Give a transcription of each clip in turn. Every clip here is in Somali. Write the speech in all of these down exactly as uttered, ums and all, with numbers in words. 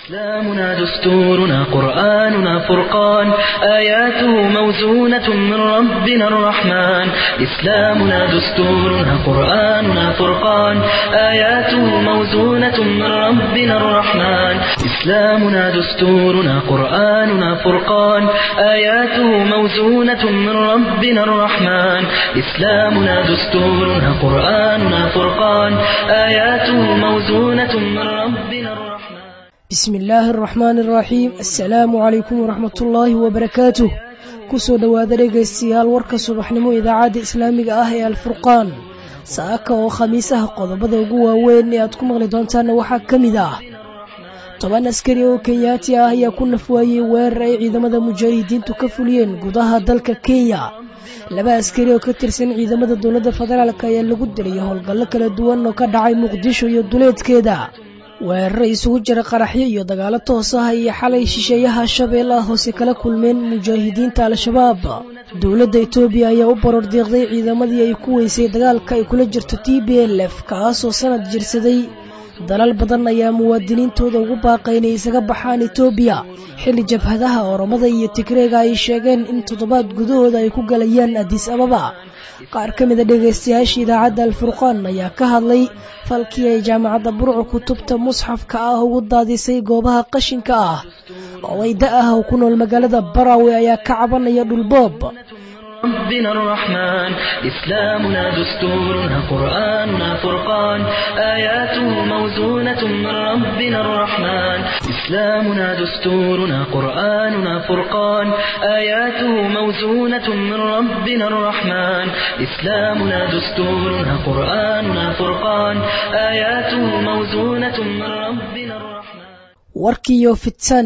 إسلامنا دستورنا قرآننا فرقان آياته موزونة من ربنا الرحمن إسلامنا دستورنا قرآننا فرقان آياته موزونة من ربنا الرحمن إسلامنا دستورنا قرآننا فرقان آياته موزونة من ربنا الرحمن إسلامنا دستورنا قرآننا فرقان آياته موزونة من ربنا الرحمن بسم الله الرحمن الرحيم السلام عليكم ورحمة الله وبركاته كسو دواada dhegaystayaal warka subaxnimo idaacada islaamiga ah ee alfurqaan saaka oo khamiisaha qodobada ugu waaweyn ee aad ku maqli doontaan waxa kamid ah toban askari oo Kenyaati ah ayaa ku nafwaayay weerar ay ciidamada mujaahidiintu ka fuliyeen gudaha dalka Kenya laba askari oo ka tirsan ciidamada dawladda federaalka ayaa lagu dilay howlgallo kala duwan oo ka dhacay Muqdisho iyo duleedkeeda weerar isugu jira qaraxyo iyo dagaalo toos ah iyo xalay shisheeyaha Shabeellaha hoose kala kulmeen mujaahidiinta al-shabaab dawladda Itoobiya ayaa u barar deeqday ciidamadii ay ku weysay dagaalka ay kula jirto T B L F kaas oo sanad jirsaday dalal badan ayaa muwaadiniintooda ugu baaqay inay isaga baxaan Itoobiya xilli jabhadaha Oromada iyo Tigreega ay sheegeen in toddobaad gudahooda ay ku galayaan Addis Ababa qaar ka mid ah dhageystayaasha idaacada Al-Furqaan ayaa ka hadlay falkii ay jaamacadda Burco kutubta musxafka ah ugu daadisay goobaha qashinka ah oo ay da'ah oo ku nool magaalada Barawe ayaa ka cabanaya dhulboob ربنا الرحمن إسلامنا دستورنا قرآننا فرقان آياته موزونة من ربنا الرحمن إسلامنا دستورنا قرآننا فرقان آياته موزونة من ربنا الرحمن إسلامنا دستورنا قرآننا فرقان آياته موزونة من ربنا الرحمن warkiyo fidsan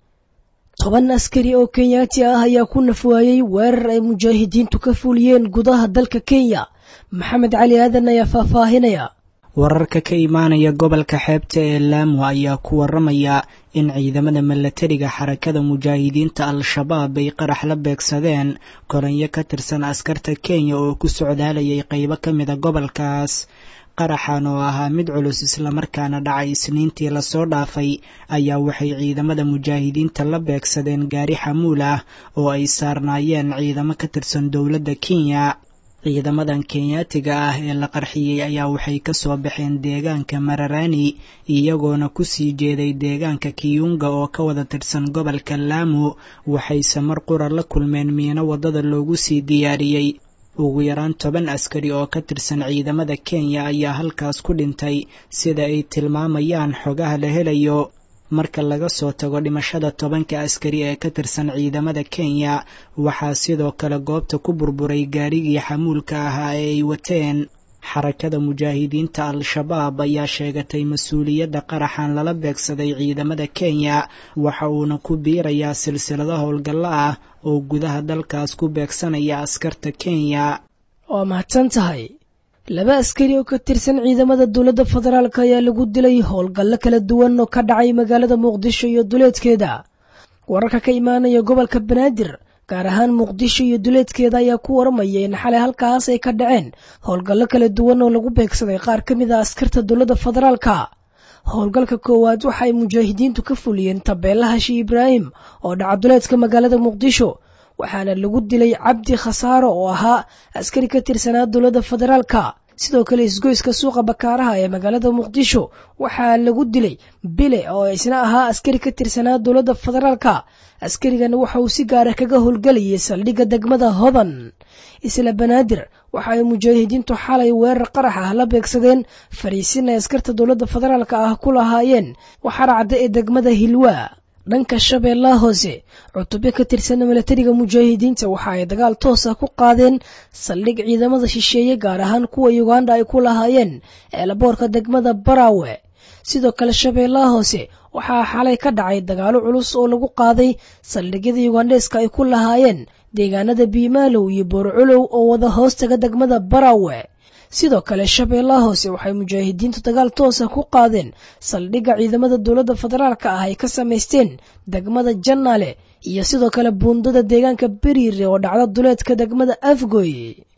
toban askari oo Kenyaati ah ayaa ku nafwaayay weerar ay mujaahidiintu ka fuliyeen gudaha dalka Kenya Maxamed Cali Aadan ayaa faahfaahinaya wararka ka imaanaya gobolka xeebta ee Lamu ayaa ku waramaya in ciidamada milatariga xarakada mujaahidiinta al-shabaab ay qarax la beegsadeen koranyo ka tirsan askarta Kenya oo ku socdaalayay qaybo kamid ah gobolkaas qaraxan oo ahaa mid culus isla markaana dhacay isniintii la soo dhaafay ayaa waxay ciidamada mujaahidiinta la beegsadeen gaari xamuul ah oo ay saarnaayeen ciidamo ka tirsan dawladda Kenya ciidamadan Kenyaatiga ah ee la qarxiyay ayaa waxay ka soo baxeen deegaanka Mararani iyagoona ku sii jeeday deegaanka Kiyunga oo ka wada tirsan gobolka Lamu waxay samar qura la kulmeen miino wadada loogu sii diyaariyay ugu yaraan toban askari oo ka tirsan ciidamada Kenya ayaa halkaas ku dhintay sida ay tilmaamayaan xogaha la helayo marka laga soo tago dhimashada tobanka askari ee ka tirsan ciidamada Kenya waxaa sidoo kale goobta ku burburay gaarigii xamuulka ahaa ee ay wateen xarakada mujaahidiinta al-shabaab ayaa sheegatay mas'uuliyadda qaraxan lala beegsaday ciidamada Kenya waxa uuna ku biirayaa silsilado howlgallo ah oo gudaha dalkaas ku beegsanaya askarta Kenya oo mahadsan tahay laba askari oo ka tirsan ciidamada dawladda federaalka ayaa lagu dilay howlgallo kala duwan oo ka dhacay magaalada Muqdisho iyo duleedkeeda wararka ka imaanaya gobolka Banaadir gaar ahaan Muqdisho iyo duleedkeeda ayaa ku waramaya in xalay halkaas ay ka dhaceen howlgallo kala duwan oo lagu beegsaday qaar ka mid ah askarta dawladda federaalka howlgalka koowaad waxa ay mujaahidiintu ka fuliyeen tabeelaha Shii Ibrahim oo dhaca duleedka magaalada Muqdisho waxaana lagu dilay Cabdi Khasaaro oo ahaa askari ka tirsanaa dawladda federaalka sidoo kale isgoyska suuqa Bakaaraha ee magaalada Muqdisho waxaa lagu dilay Bile oo isna ahaa askari ka tirsanaa dawladda federaalka askarigan waxa uu si gaar ah kaga howlgalayay saldhigga degmada Hodan isla Banaadir waxa ay mujaahidiintu xalay weerar qarax ah la beegsadeen fariisin ay askarta dawladda federaalka ah ku lahaayeen waxa raacday ee degmada Hilwa dhanka Shabeellaha hoose cutubyo ka tirsan milatariga mujaahidiinta waxa ay dagaal toos ah ku qaadeen saldhig ciidamada shisheeye gaar ahaan kuwa Uganda ay ku lahaayeen ee laboorka degmada Barawe sidoo kale Shabeellaha hoose waxaa xalay ka dhacay dagaalo culus oo lagu qaaday saldhigyada Ugandeska ay ku lahaayeen deegaanada Biimaalow iyo Boorculow oo wada hoostaga degmada Barawe sidoo kale Shabeellaha hoose waxay mujaahidiintu dagaal toos ah ku qaadeen saldhigga ciidamada dawladda federaalka ah ay ka sameysteen degmada Jannale iyo sidoo kale buundada deegaanka Bariire oo dhacda duleedka degmada Afgoy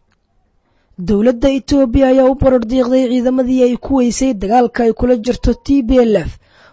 dawladda Itoobiya ayaa u barar deeqday ciidamadii ay ku weysay dagaalka ay kula jirto T B L F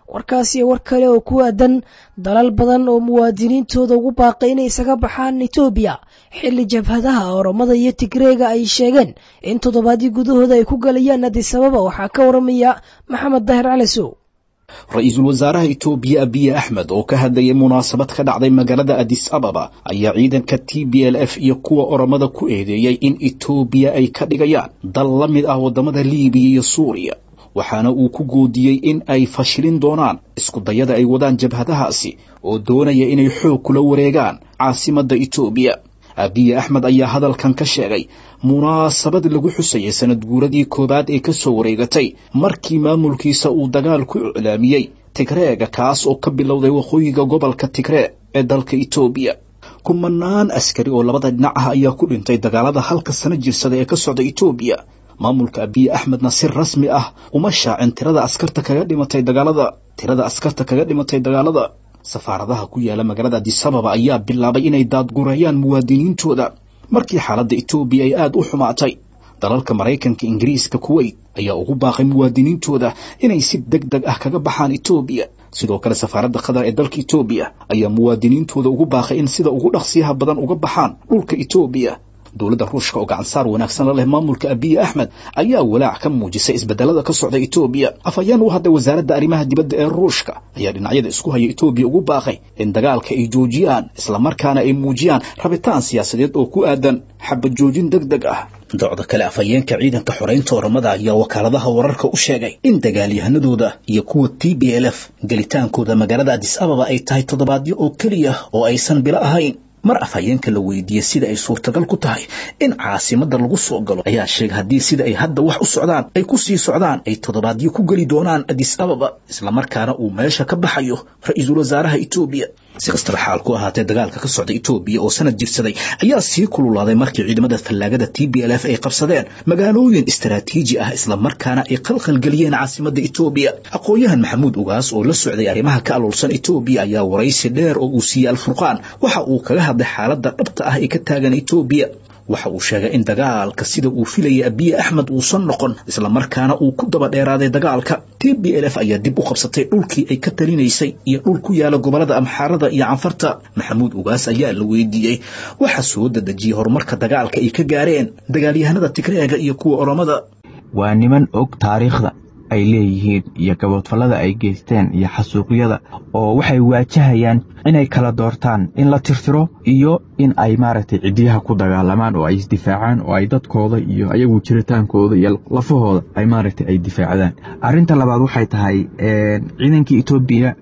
warkaas iyo war kale oo ku aadan dalal badan oo muwaadiniintooda ugu baaqay inay isaga baxaan Itoobiya xilli jabhadaha Oromada iyo Tigreega ay sheegeen in toddobaadii gudahooda ay ku galayaan Addis Ababa. waxaa ka waramaya Maxamed Daahir Cali Sow. ra-iisul wasaaraha Itoobiya Abiy Ahmed oo ka hadlayay munaasabad ka dhacday magaalada Addis Ababa ayaa ciidanka T B L F iyo kuwa Oromada ku eedeeyay in Itoobiya ay ka dhigayaan dal la mid ah wadamada Liibiya iyo Suuriya, waxaana uu ku goodiyey in ay fashilin doonaan isku dayada ay wadaan jabhadahaasi oo doonaya inay xoog kula wareegaan caasimadda Itoobiya. Abiy Ahmed ayaa hadalkan ka sheegay munaasabad lagu xusayay sanad guuradii koobaad ee ka soo wareegatay markii maamulkiisa uu dagaal ku iclaamiyey Tigreega, kaas oo ka bilowday waqooyiga gobolka Tigreeg ee dalka Itoobiya. kumanaan askari oo labada dhinac ah ayaa ku dhintay dagaalada halka sano jirsada ee ka socda Itoobiya. maamulka Abiy Ahmedna si rasmi ah uma shaacin tirada askarta kaga dhimatay dagaalada tirada askarta kaga dhimatay dagaalada safaaradaha ku yaala magaalada Addis Ababa ayaa bilaabay inay daadgurayaan muwaadiniintooda markii xaaladda Itoobiya ay aad u xumaatay. dalalka Mareykanka, Ingiriiska, Kuwait ayaa ugu baaqay muwaadiniintooda inay si degdeg ah kaga baxaan Itoobiya. sidoo kale safaaradda Qatar ee dalka Itoobiya ayaa muwaadiniintooda ugu baaqay in sida ugu dhaqsiyaha badan uga baxaan dhulka Itoobiya. dowladda Ruushka oo gacan saar wanaagsan la leh maamulka Abiy Ahmed ayaa walaac ka muujisay isbedelada ka socda Itoobiya. afayeen u hadlay wasaaradda arrimaha dibadda ee Ruushka ayaa dhinacyada isku haya Itoobiya ugu baaqay in dagaalka ay joojiyaan isla markaana ay muujiyaan rabitaan siyaasadeed oo ku aadan xabad joojin degdeg ah. docda kale afayeenka ciidanka xoreynta Oromada ayaa wakaaladaha wararka u sheegay in dagaalyahanadooda iyo kuwa T B L F gelitaankooda magaalada Addis Ababa ay tahay toddobaadyo oo kaliya oo aysan bila ahayn. mar afayeenka la weydiiyay sida ay suurtagal ku tahay in caasimadda lagu soo galo ayaa sheegay haddii sida ay hadda wax u socdaan ay ku sii socdaan ay toddobaadyo ku gali doonaan Addis Ababa, isla markaana uu meesha ka baxayo ra-iisul wasaaraha Itoobiya. si kastaba xaal ku ahaatee dagaalka ka socda Itoobiya oo sanad jirsaday ayaa sii kululaaday markii ciidamada fallaagada T B L F ay qabsadeen magaalooyin istaraatiiji ah isla markaana ay qalqal galiyeen caasimadda Itoobiya. aqoonyahan Maxamuud Ugaas oo la socday arrimaha ka alulsan Itoobiya ayaa waraysi dheer oo uu siiyay Al-Furqaan waxa uu kaga hadlay xaaladda dhabta ah ee ka taagan Itoobiya. waxa uu sheegay in dagaalka sida uu filayay Abiy Ahmed uusan noqon isla markaana uu ku daba dheeraaday dagaalka. T B L F ayaa dib u qabsatay dhulkii ay ka talinaysay iyo dhul ku yaala gobolada Amxaarada iyo Canfarta. Maxamuud Ugaas ayaa la weydiiyey waxa soo dadajiyay horumarka dagaalka ay ka gaareen dagaalyahanada Tigreega iyo kuwa Oromada. waa niman og taariikhda ay leeyihiin iyo gabadfalada ay geysteen iyo xasuuqyada oo waxay waajahayaan inay kala doortaan in la tirtiro iyo in ay maaragtay cidiyaha ku dagaalamaan oo ay isdifaacaan oo ay dadkooda iyo ayagu jiritaankooda iyo lafahooda ay maaragtay ay difaacdaan. arinta labaad waxay tahay een ciidankii Itoobiya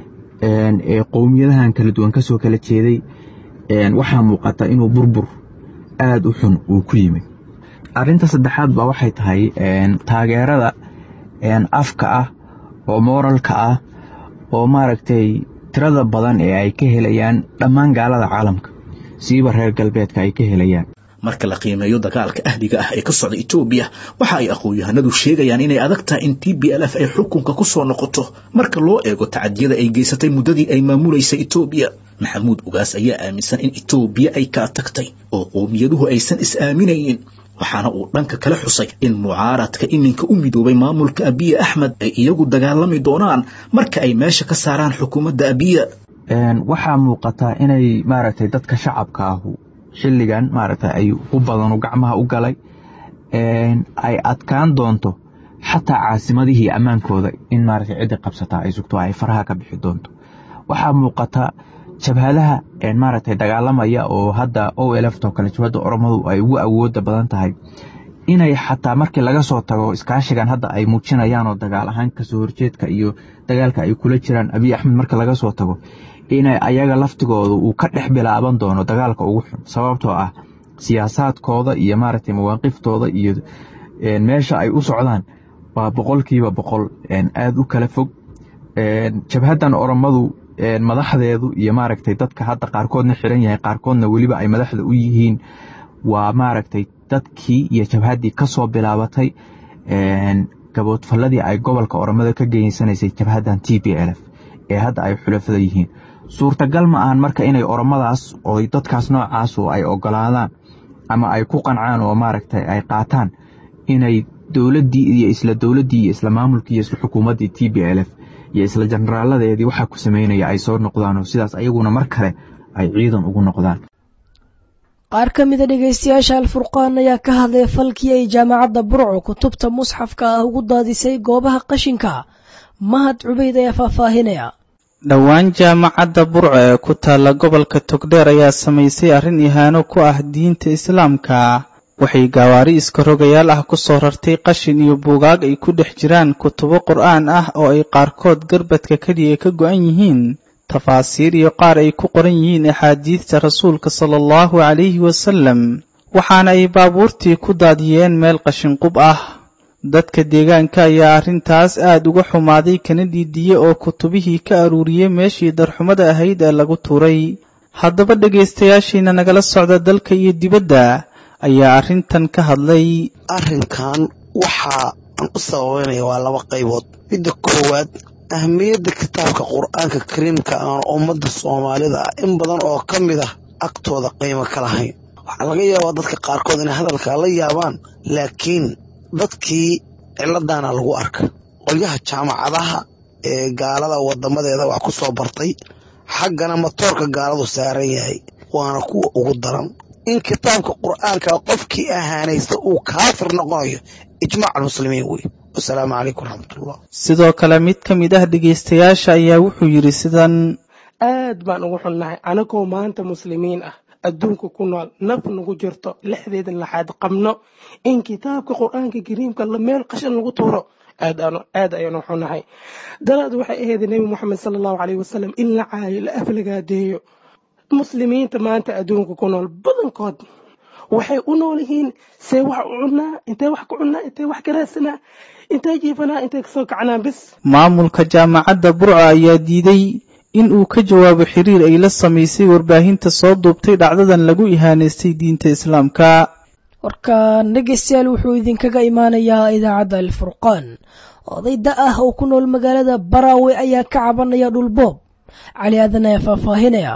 een ee qowmiyadahan kala duwan kasoo kala jeeday een waxa muuqata inuu burbur aad u xun uu ku yimid. arinta saddexaad ba waxay tahay een taageerada een afka ah oo moralka ah oo maaragtay tirada badan ee ay ka helayaan dhammaan gaalada caalamka siiba reer galbeedka ay ka helayaan. marka la qiimeeyo dagaalka ahliga ah ee ka socda Itoobiya waxa ay aqoonyahanadu sheegayaan inay adagtahay in T B L F ay xukunka ku soo noqoto marka loo eego tacadiyada ay geysatay muddadii ay maamuleysay Itoobiya. Maxamuud Ugaas ayaa aaminsan in Itoobiya ay ka tagtay oo qowmiyaduhu aysan is aaminaynin, waxaana uu dhanka kala xusay in mucaaradka iminka u midoobay maamulka Abiy Ahmed ay iyagu dagaalami doonaan marka ay meesha ka saaraan xukuumadda Abiy. een waxa muuqata inay maaragtay dadka shacabka ah xilligan maaragtay ay u badan gacmaha u galay een ay adkaan doonto xataa caasimadihii amaankooda in maaragtay cid qabsata ay sugto ay faraha ka bixi doonto. waxa muuqata jabhadaha een maaragtay dagaalamaya oo hadda O L F to kale jabhada Oromadu ay ugu awood badan tahay inay xataa markii laga soo tago iskaashigan hadda ay muujinayaan oo dagaal ahaan ka soo horjeedka iyo dagaalka ay kula jiraan Abiy Ahmed marka laga soo tago inay ayaga laftigooda uu ka dhex bilaaban doono dagaalka ugu xun sababtoo ah siyaasadkooda iyo maaragtay mawaaqiftooda iyo een meesha ay u socdaan waa boqolkiiba boqol een aad u kala fog. een jabhadan Oromadu een madaxdeedu iyo maaragtay dadka hadda qaarkoodna xiran yahay qaarkoodna waliba ay madaxda u yihiin waa maaragtay dadkii iyo jabhadii ka soo bilaabatay een gaboodfaladii ay gobolka Oromada ka geeynaysay jabhadan T B L F ee hadda ay xulafada yihiin. suurtagal ma ahan marka inay Oromadaas oo dadkaas noocaas oo ay ogolaadaan ama ay ku qancaan oo maaragtay ay qaataan inay dawladii iyo isla dawladii isla maamulkii isla xukuumadii T B L F iyo isla jeneraaladeedii waxa ku sameynaya ay soo noqdaan oo sidaas ayaguna mar kale ay ciidan ugu noqdaan. qaar ka mid a dhegaystayaasha alfurqaan ayaa ka hadlay falkii ay jaamacadda burco kutubta musxafka ah ugu daadisay goobaha qashinka. mahad cubayd ayaa faahfaahinaya. dhowaan jaamacadda burco ee ku taalla gobolka togdheer ayaa samaysay arrin ihaano ku ah diinta islaamka. waxay gaawaari iska rogayaal ah ku soo rartay qashin iyo buugaag ay ku dhex jiraan kutubo qur'aan ah oo ay qaarkood garbadka keliya ka go'an yihiin tafaasiir iyo qaar ay ku qoran yihiin axaadiista rasuulka sala allahu calayhi wasallam, waxaana ay baabuurtii ku daadiyeen meel qashinqub ah. dadka deegaanka ayaa arrintaas aad uga xumaaday kana dhiidhiye oo kutubihii ka aruuriyey meeshii darxumada ahayd ee lagu tuuray. haddaba dhegaystayaashiina nagala socda dalka iyo dibadda ayaa arrintan ka hadlay. arrinkan waxaa aan u sababeynaya waa laba qaybood. midda koowaad, ahmiyadda kitaabka qur'aanka kariimka aan ummadda soomaalida ah in badan oo ka mid ah agtooda qiimo ka lahayn. waxaa laga yaabaa dadka qaarkood inay hadalkaa la yaabaan, laakiin dadkii ciladaana lagu arka. qolyaha jaamacadaha ee gaalada wadamadeeda wax ku soo bartay, xaggana matoorka gaaladu saaran yahay, waana kuwa ugu daran. in kitaabka qur'aanka qofkii ahaanaysta uu kaafir noqonayo ijmaac almuslimiin wey. wasalaamu calaykum waraxmatullah. sidoo kale mid ka mid ah dhegaystayaasha ayaa wuxuu yidhi sidan: aad baan ugu xunnahay anagoo maanta muslimiin ah, adduunka ku nool, naf nagu jirto, lixdeedan laxaad qabno, in kitaabka qur'aanka kariimka la meel qashin lagu tuuro. aad aad ayaan u xunnahay. dalaad waxay ahayd nebi moxamed sala allahu calayhi wasalam in la caayo, la aflagaadeeyo. muslimiinta maanta adduunka ku nool badankood waxay u nool yihiin see wax u cunaa, intee wax ku cunaa, intee wax ka raadsanaa, intee jiifanaa, intee kasoo kacanaa bis. maamulka jaamacadda burco ayaa diiday in uu ka jawaabo xiriir ay la samaysay warbaahinta soo duubtay dhacdadan lagu ihaanaystay diinta islaamka. warkaan dhegaystayaal wuxuu idinkaga imaanayaa idaacadda alfurqaan. oday da ah oo ku nool magaalada baraawe ayaa ka cabanaya dhulboob. cali aadan ayaa faahfaahinaya.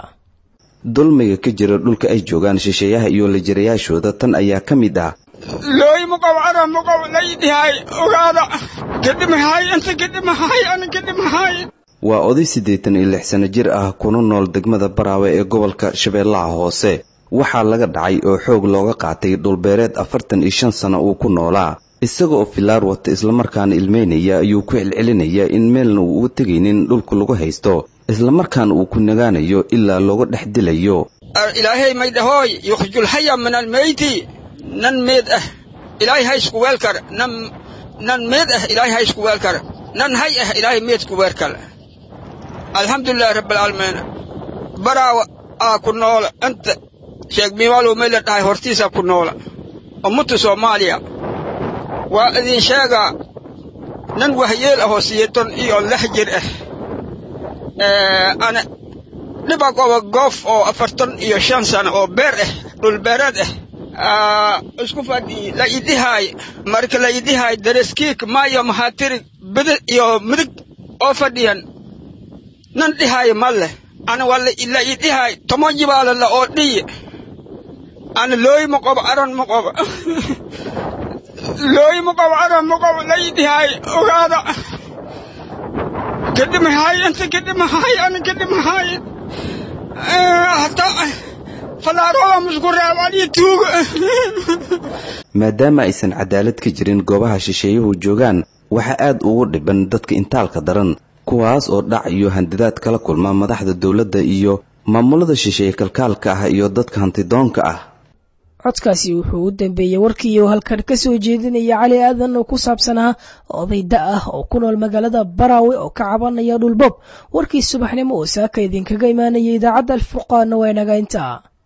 dulmiga ka jira dhulka ay joogaan shisheeyaha iyo lajirayaashooda tan ayaa ka mid ah. looy muqawcada muqaw laydihay ogaada kadhimahay inta kadhimahay ana kadhimahay. waa oday siddeetan iyo lix sano jir ah kuna nool degmada baraawe ee gobolka shabeellaha hoose. waxaa laga dhacay oo xoog looga qaatay dhulbeereed afartan iyo shan sano uu ku noolaa. isaga oo filaar wata islamarkaana ilmeynaya ayuu ku celcelinaya in meelna uu uga tegaynin dhulku lagu haysto, islamarkaana uu ku nagaanayo ilaa looga dhex dilayo. ilaahay maydhahooy yukhrijul hayya min almeyti. nan meed ah ilaahay ha isku weel kar, nan nan meed ah ilaahay ha isku weel kar, nan hay ah ilaahay meed ku weel kar. alxamdulillahi rabbil aalamiin. baraawa aa ku noola anta sheeg miimaalow meela dhahay hortiisa ku noola ummada Soomaaliya. waa idin sheegaa nan wahyeel ahoo siyeeton iyo lix jir ah. ana dhiba goba goof oo afartan iyo shan sano oo beer ah, dhul beereed ah. isku fadhi la idihay marka la idihay dareskiik maayo mahaatirig bidil iyo midig oo fadhiyan nan dhihay malle. ana wala ila idihay tomo jibaala la oo dhiye. ana looy maqob aran maqob looy maqob aran maqob la idihay ogaada kadhimahay inta kadhimahay ana kadhimahay. hataa falaarooda musku raabaniyo tuug. maadaama aysan cadaalad ka jirin goobaha shisheeyuhu joogaan, waxaa aad ugu dhiban dadka intaalka daran, kuwaas oo dhac iyo handadaad kala kulma madaxda dowladda iyo maamulada shisheeye kalkaalka ah iyo dadka hantidoonka ah. codkaasi wuxuu u dambeeyey warkii oo halkan ka soo jeedinaya cali aadan oo ku saabsanaa oday da ah oo ku nool magaalada baraawe oo ka cabanaya dhulboob. warkii subaxnimo oo saaka idinkaga imaanaya idaacadda alfurqaan waa inaga intaa.